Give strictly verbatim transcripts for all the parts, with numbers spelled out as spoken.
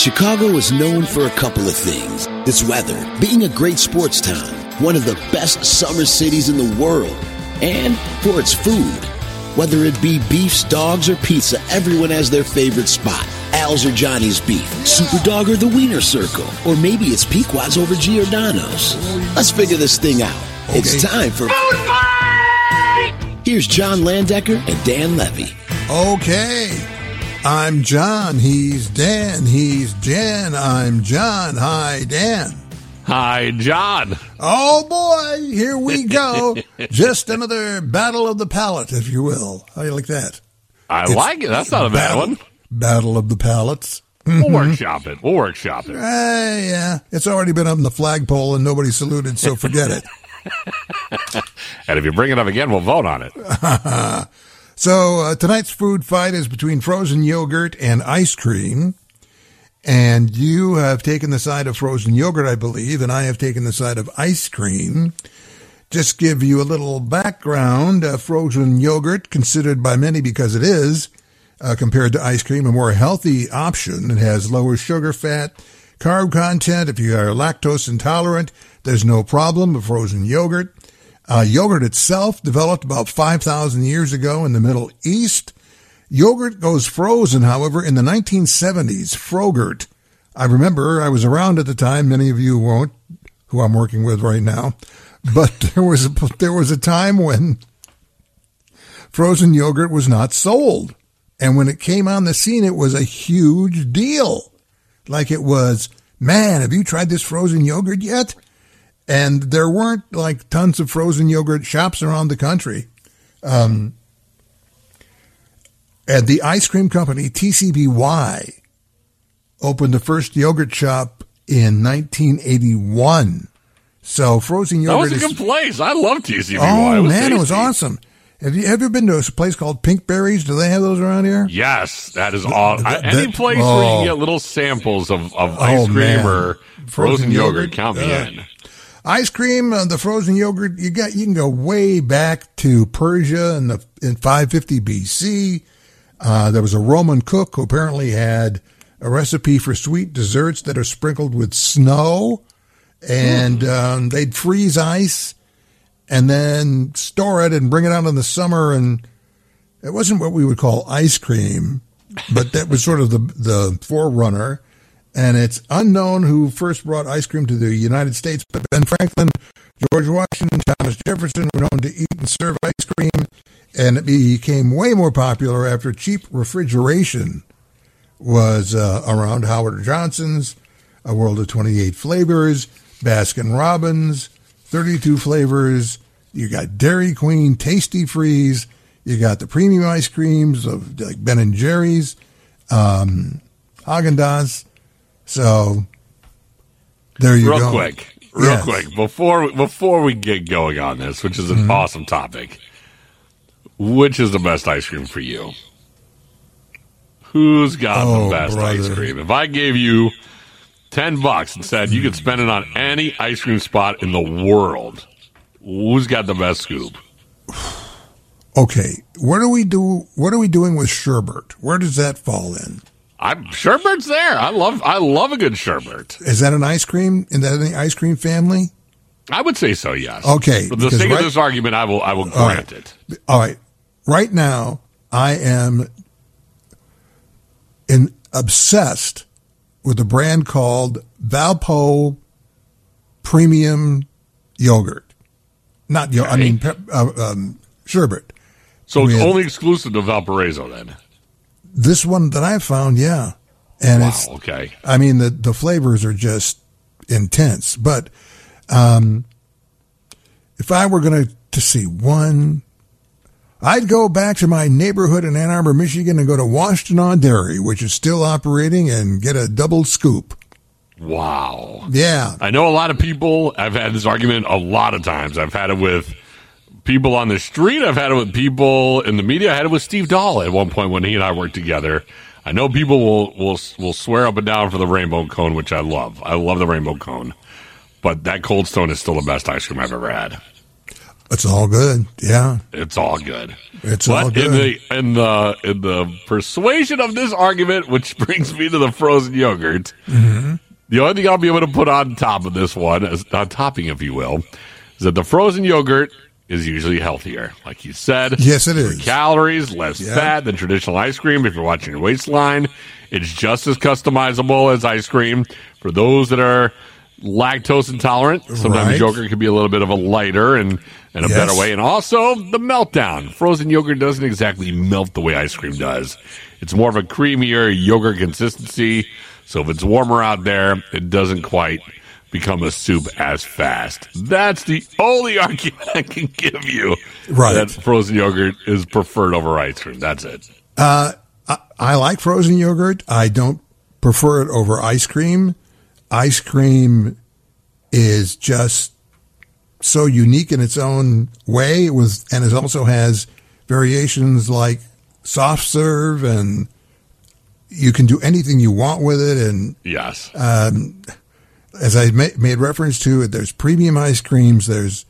Chicago is known for a couple of things. Its weather, being a great sports town, one of the best summer cities in the world, and for its food. Whether it be beefs, dogs, or pizza, everyone has their favorite spot. Al's or Johnny's Beef, Super Dog or the Wiener Circle, or maybe it's Pequod's over Giordano's. Let's figure this thing out. Okay. It's time for Food Fight! Here's John Landecker and Dan Levy. Okay. I'm John. He's Dan. He's Jen. I'm John. Hi, Dan. Hi, John. Oh, boy. Here we go. Just another battle of the palate, if you will. How do you like that? I It's like it. That's not a bad battle, one. Battle of the palates. We'll workshop it. We'll workshop it. Uh, yeah. It's already been up in the flagpole and nobody saluted, so forget it. And if you bring it up again, we'll vote on it. So uh, tonight's food fight is between frozen yogurt and ice cream. And you have taken the side of frozen yogurt, I believe, and I have taken the side of ice cream. Just give you a little background. Uh, frozen yogurt, considered by many because it is, uh, compared to ice cream, a more healthy option. It has lower sugar, fat, carb content. If you are lactose intolerant, there's no problem with frozen yogurt. Uh, yogurt itself developed about five thousand years ago in the Middle East. Yogurt goes frozen, however, in the nineteen seventies. Frogurt. I remember, I was around at the time. Many of you won't, who I'm working with right now. But there was a, there was a time when frozen yogurt was not sold. And when it came on the scene, it was a huge deal. Like it was, man, have you tried this frozen yogurt yet? And there weren't like tons of frozen yogurt shops around the country. Um, and the ice cream company T C B Y opened the first yogurt shop in nineteen eighty-one. So frozen yogurt That was a is, good place. I love T C B Y. Oh, it was man, tasty. it was awesome. Have you ever been to a place called Pink Berries? Do they have those around here? Yes, that is awesome. That- Any that- place oh. where you can get little samples of, of Oh, ice cream man. or frozen, Frozen yogurt, yogurt, count me uh, in. Ice cream, uh, the frozen yogurt, you got, you can go way back to Persia in the, in five fifty B C. Uh, there was a Roman cook who apparently had a recipe for sweet desserts that are sprinkled with snow, and, um, they'd freeze ice and then store it and bring it out in the summer. And it wasn't what we would call ice cream, but that was sort of the, the forerunner. And it's unknown who first brought ice cream to the United States, but Ben Franklin, George Washington, Thomas Jefferson were known to eat and serve ice cream, and it became way more popular after cheap refrigeration was uh, around. Howard Johnson's, A World of twenty-eight Flavors, Baskin Robbins, thirty-two flavors. You got Dairy Queen, Tasty Freeze. You got the premium ice creams of like Ben and Jerry's, um, Haagen-Dazs. So there you real go. Real quick, real yes. quick, before before we get going on this, which is an mm-hmm. awesome topic, which is the best ice cream for you? Who's got oh, the best brother. ice cream? If I gave you ten bucks and said you could spend it on any ice cream spot in the world, who's got the best scoop? Okay, what do we do? What are we doing with sherbet? Where does that fall in? I'm sherbet's there. I love I love a good sherbet. Is that an ice cream? Is that an ice cream family? I would say so, yes. Okay, For the because sake right- of this argument, I will I will All grant right. it. All right. Right now, I am in, obsessed with a brand called Valpo Premium Yogurt. Not yogurt, I Okay. mean pep, uh, um, sherbet. So it's with- only exclusive to Valparaiso then. This one that I found, yeah. And Wow, it's, okay. I mean, the, the flavors are just intense. But um, if I were going to to see one, I'd go back to my neighborhood in Ann Arbor, Michigan, and go to Washington on Dairy, which is still operating, and get a double scoop. Wow. Yeah. I know a lot of people, I've had this argument a lot of times. I've had it with people on the street. I've had it with people in the media. I had it with Steve Dahl at one point when he and I worked together. I know people will, will, will swear up and down for the rainbow cone, which I love. I love the rainbow cone. But that Cold Stone is still the best ice cream I've ever had. It's all good. Yeah. It's all good. It's but all good. In the, in, the, in the persuasion of this argument, which brings me to the frozen yogurt, mm-hmm. the only thing I'll be able to put on top of this one, as a topping, if you will, is that the frozen yogurt is usually healthier. Like you said. Yes, it is. Fewer calories, less yeah. fat than traditional ice cream. If you're watching your waistline, it's just as customizable as ice cream. For those that are lactose intolerant, sometimes right. yogurt can be a little bit of a lighter and, and a yes. better way. And also the meltdown. Frozen yogurt doesn't exactly melt the way ice cream does. It's more of a creamier yogurt consistency. So if it's warmer out there, it doesn't quite become a soup as fast. That's the only argument I can give you. Right. That frozen yogurt is preferred over ice cream. That's it. Uh, I, I like frozen yogurt. I don't prefer it over ice cream. Ice cream is just so unique in its own way. It was, and it also has variations like soft serve, and you can do anything you want with it. And yes, um, as I ma- made reference to it, there's premium ice creams. There's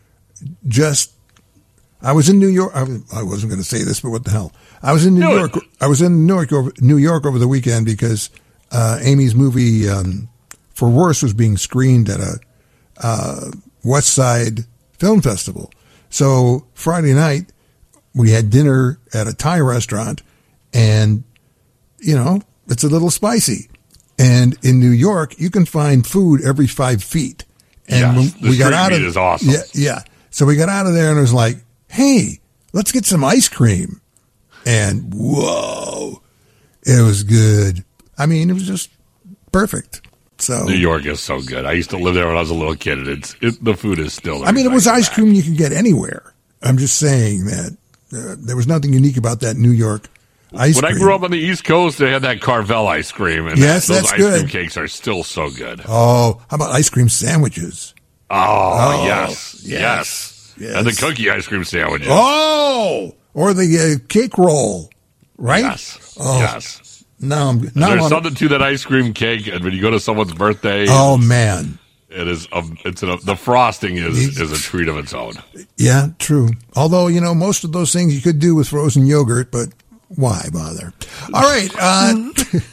just. I was in New York. I, was, I wasn't going to say this, but what the hell? I was in New do York. It. I was in New York over, New York over the weekend because uh, Amy's movie. Um, For Worse was being screened at a uh, West Side Film Festival. So Friday night, we had dinner at a Thai restaurant, and, you know, it's a little spicy. And in New York, you can find food every five feet. And yes, when the we got street out of meat is awesome. Yeah, yeah. So we got out of there, and it was like, hey, let's get some ice cream. And whoa, it was good. I mean, it was just perfect. So New York is so good. I used to live there when I was a little kid, and it's it, the food is still. I mean, it was ice back. cream you could get anywhere. I'm just saying that uh, there was nothing unique about that New York ice when cream. When I grew up on the East Coast, they had that Carvel ice cream, and yes, that, those that's ice good. cream cakes are still so good. Oh, how about ice cream sandwiches? Oh, oh yes, yes, yes, yes, and the cookie ice cream sandwiches. Oh, or the uh, cake roll, right? Yes, oh. yes. No, I'm, now there's I'm, something to that ice cream cake, and when you go to someone's birthday, oh man, it is. A, it's a, the frosting is is a treat of its own. Yeah, true. Although you know most of those things you could do with frozen yogurt, but why bother? All right. Uh,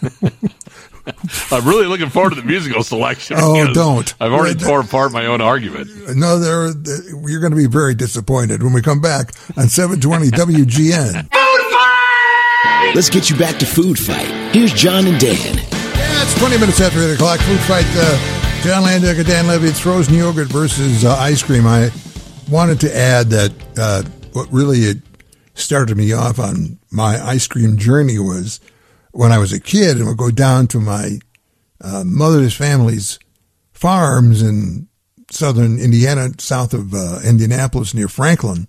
I'm really looking forward to the musical selection. Oh, don't! I've already Wait, tore apart my own argument. No, there. You're going to be very disappointed when we come back on seven twenty W G N. Let's get you back to Food Fight. Here's John and Dan. Yeah, it's twenty minutes after eight o'clock. Food Fight. Uh, John Landecker, Dan Levy. It's frozen yogurt versus uh, ice cream. I wanted to add that uh, what really it started me off on my ice cream journey was when I was a kid and would go down to my uh, mother's family's farms in southern Indiana, south of uh, Indianapolis near Franklin.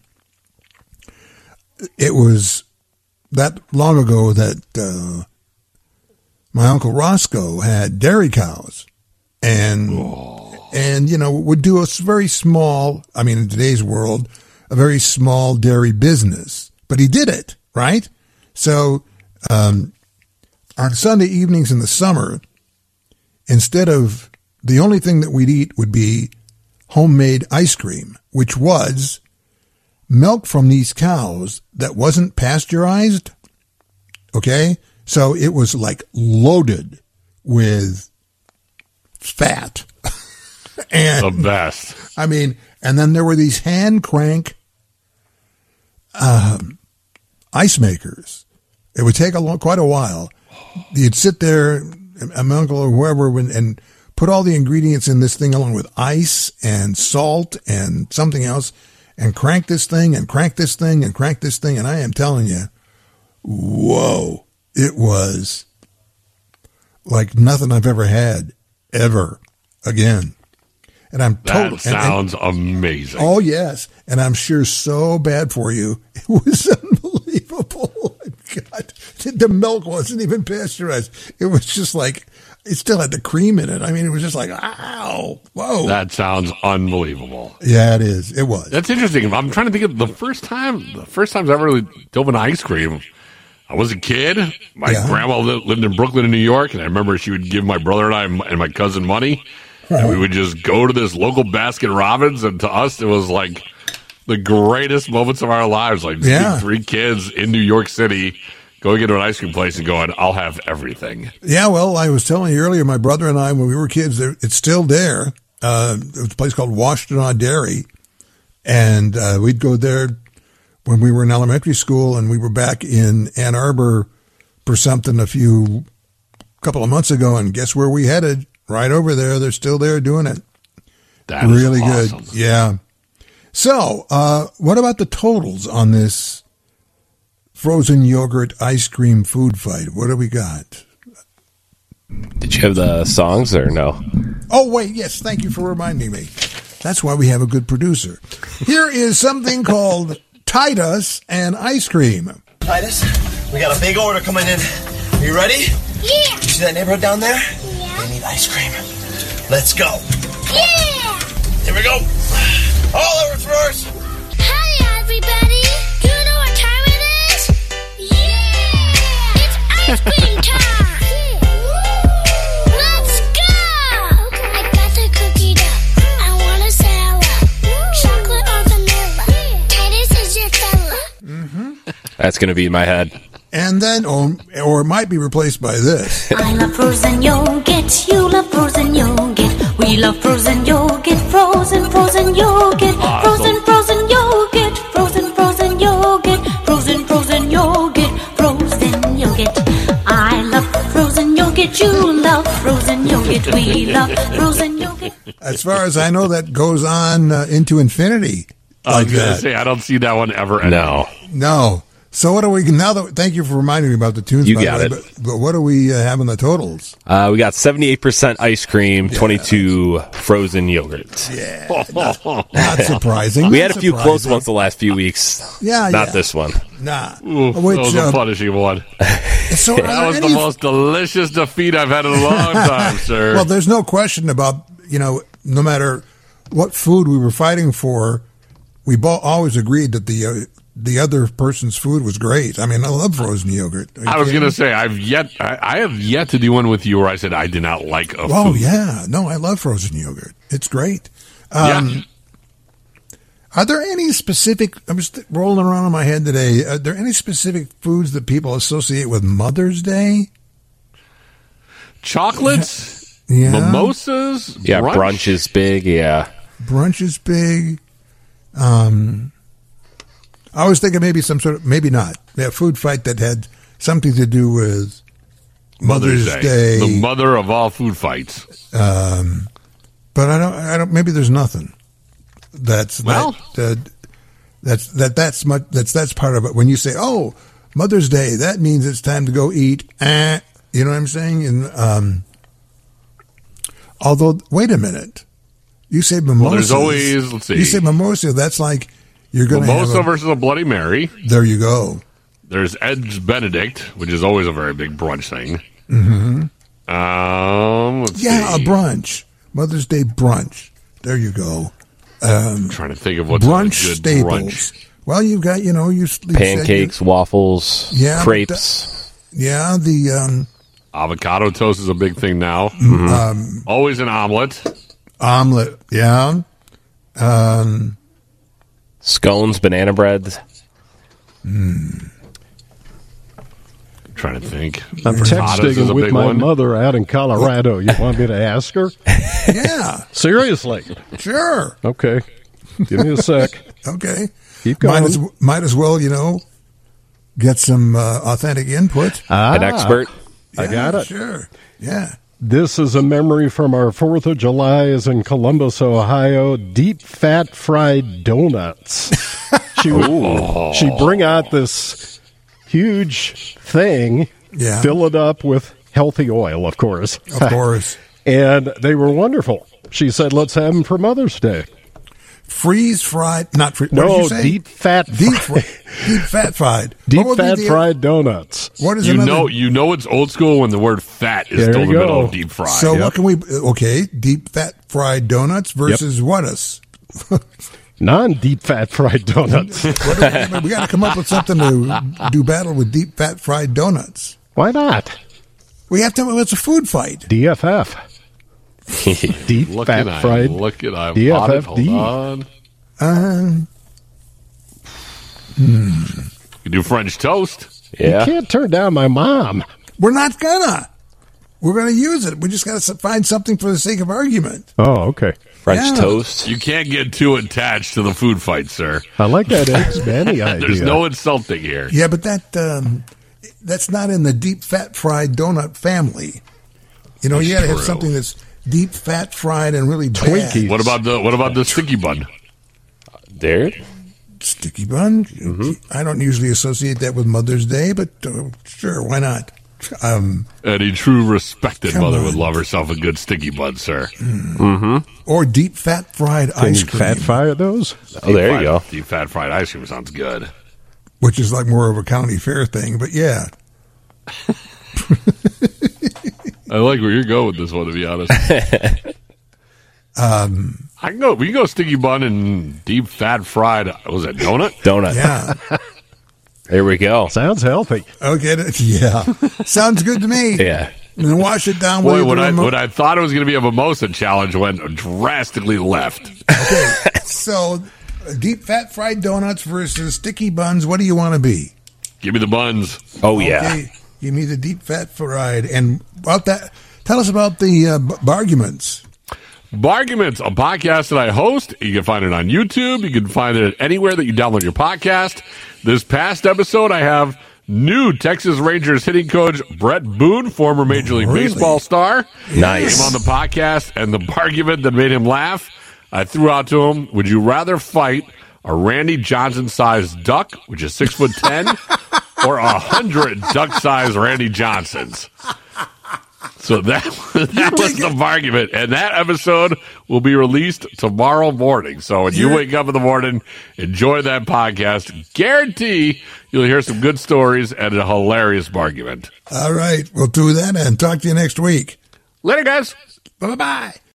It was that long ago that uh, my Uncle Roscoe had dairy cows and, oh. and, you know, would do a very small, I mean, in today's world, a very small dairy business, but he did it, right? So, um, on Sunday evenings in the summer, instead of the only thing that we'd eat would be homemade ice cream, which was milk from these cows that wasn't pasteurized. Okay. So it was like loaded with fat. And the best. I mean, and then there were these hand crank, um, ice makers. It would take a long, quite a while. You'd sit there, my uncle or whoever, and put all the ingredients in this thing along with ice and salt and something else, and crank this thing and crank this thing and crank this thing. And I am telling you, whoa, it was like nothing I've ever had ever again. And I'm totally. That sounds and, and, amazing. Oh, yes. And I'm sure so bad for you. It was unbelievable. Oh, my God. The milk wasn't even pasteurized. It was just like, it still had the cream in it. I mean, it was just like, ow, whoa. That sounds unbelievable. Yeah, it is. It was. That's interesting. I'm trying to think of the first time, the first times I ever really dove into ice cream. I was a kid. My yeah. grandma lived in Brooklyn, in New York, and I remember she would give my brother and I and my cousin money. And we would just go to this local Baskin Robbins, and to us, it was like the greatest moments of our lives. Like Yeah. three kids in New York City going into an ice cream place and going, I'll have everything. Yeah, well, I was telling you earlier, my brother and I, when we were kids, there, it's still there. Uh, it was a place called Washtenaw Dairy. And uh, we'd go there when we were in elementary school, and we were back in Ann Arbor for something a few couple of months ago, and guess where we headed? Right over there. They're still there doing it. That is really awesome. good. Yeah. So, uh, what about the totals on this frozen yogurt ice cream food fight? What do we got? Did you have the songs or no? Oh, wait, yes, thank you for reminding me. That's why we have a good producer. Here is something called Titus and Ice Cream. Titus, we got a big order coming in. Are you ready? Yeah. You see that neighborhood down there? Yeah. They need ice cream. Let's go. Yeah. Here we go. All over throwers. Hi, everybody. Do you know what time it is? Yeah. It's ice cream time. Let's go. I got the cookie dough. I want a salad. Chocolate or vanilla. Titus is your fella. Mm-hmm. That's going to be in my head. And then, or, or it might be replaced by this. I love frozen yogurt, you love frozen yogurt. We love frozen yogurt, frozen, frozen yogurt. Frozen, frozen yogurt, frozen, frozen yogurt. Frozen, frozen yogurt, frozen yogurt. I love frozen yogurt, you love frozen yogurt. We love frozen yogurt. As far as I know, that goes on uh, into infinity. I Like was going to that. say, I don't see that one ever ending. No. No. So what do we, now that, thank you for reminding me about the tunes. You by got the it. way, But, but what do we uh, have in the totals? Uh, we got seventy-eight percent ice cream, twenty-two frozen yogurt. Yeah. Not, not surprising. We not had a few surprising. close ones the last few weeks. Yeah, Not yeah. this one. Nah. Oof, Which, that was uh, a punishing one. so are That there was the any- most delicious defeat I've had in a long time, sir. Well, there's no question about, you know, no matter what food we were fighting for, we bo- always agreed that the uh, the other person's food was great. I mean, I love frozen yogurt. Are you I was kidding going me? to say, I've yet, I, I have yet to do one with you where I said I did not like a Oh, food. yeah. No, I love frozen yogurt. It's great. Um, Yeah. Are there any specific, I was th- rolling around in my head today, are there any specific foods that people associate with Mother's Day? Chocolates, Yeah. mimosas, Yeah, brunch. brunch is big. Yeah. Brunch is big. Um, I was thinking maybe some sort of, maybe not, a food fight that had something to do with Mother's, Day. the mother of all food fights. um, but I don't, I don't, maybe there's nothing. That's, Well- that, uh, that's, that, that's much, that's, that's part of it. When you say, oh, Mother's Day, that means it's time to go eat. Eh, you know what I'm saying? And, um, although, wait a minute. You say mimosas. Well, there's always, let's see. You say mimosa, that's like you're going to have Mimosa a, versus a Bloody Mary. there you go. There's Eggs Benedict, which is always a very big brunch thing. Mm-hmm. Um, let's Yeah, see. a brunch. Mother's Day brunch. There you go. Um, I'm trying to think of what's brunch a good staples. brunch. Well, you've got, you know, you you said you- Pancakes, waffles, Yeah, but crepes. yeah, the um, Avocado toast is a big thing now. um, Always an omelet. omelet. Yeah. Um, Scones, banana bread. mm, I'm trying to think. I'm Frittatas is a texting with big my one. mother out in Colorado. You want me to ask her? yeah, Seriously? sure. Okay. Give me a sec. Okay. Keep going. Might as, might as well, you know, get some uh, authentic input. Ah, An expert. I got it. Sure. Yeah. This is a memory from our fourth of July is in Columbus, Ohio. Deep fat fried donuts. She would she'd bring out this huge thing, Yeah. fill it up with healthy oil, of course. Of course. And they were wonderful. She said, let's have them for Mother's Day. Freeze fried, not free. What did No, you say? deep fat deep, fri- fri- deep fat fried. deep What would be fat the- fried donuts. What is You another? know, you know it's old school when the word fat is There still in you the middle go. of deep fried. So Yep. what can we? Okay, deep fat fried donuts versus what us? Non-deep fat fried donuts. What do we, we got to come up with something to do battle with deep fat fried donuts. Why not? We have to. It's a food fight. D F F. Deep look fat at fried. I, look at I, D F on it. F Hold D. on. Um, You can do French toast. Yeah. You can't turn down my mom. We're not gonna. We're gonna use it. We just got to find something for the sake of argument. Oh, okay. French Yeah. toast. You can't get too attached to the food fight, sir. I like that eggs Benny idea. There's no insulting here. Yeah, but that um, that's not in the deep fat fried donut family. You know, That's you got to have true. something that's deep fat fried and really Twinkies. bad. What about the what about the sticky bun? There. Sticky bun? I don't usually associate that with Mother's Day, but uh, sure, why not? Um, Any true respected Come mother on. would love herself a good sticky bun, sir. or deep fat fried Can ice you cream, fat fire those? Oh, there you Fried- go. Deep fat fried ice cream sounds good. which is like more of a county fair thing. But yeah, I like where you're going with this one, to be honest. um, I can go. We can go sticky bun and deep fat fried. Was it donut? Donut. yeah, There we go. Sounds healthy. okay, yeah, sounds good to me. Yeah. And then wash it down. Boy, with when the I remote- when I thought it was going to be a mimosa challenge, went drastically left. Okay, so uh, deep fat fried donuts versus sticky buns. What do you want to be? Give me the buns. Oh, yeah. Okay, give me the deep fat fried. And about that, tell us about the uh, b- barguments. Barguments, a podcast that I host. You can find it on YouTube. You can find it anywhere that you download your podcast. This past episode, I have new Texas Rangers hitting coach Brett Boone, former Major League Really? Baseball star. Nice. Came on the podcast, and the bargument that made him laugh, I threw out to him, would you rather fight a Randy Johnson-sized duck, which is six foot ten, or a hundred duck-sized Randy Johnsons? So that, that was the argument, and that episode will be released tomorrow morning. So when you You're- wake up in the morning, enjoy that podcast. Guarantee you'll hear some good stories and a hilarious argument. All right, we'll do that and talk to you next week. Later, guys. Bye bye.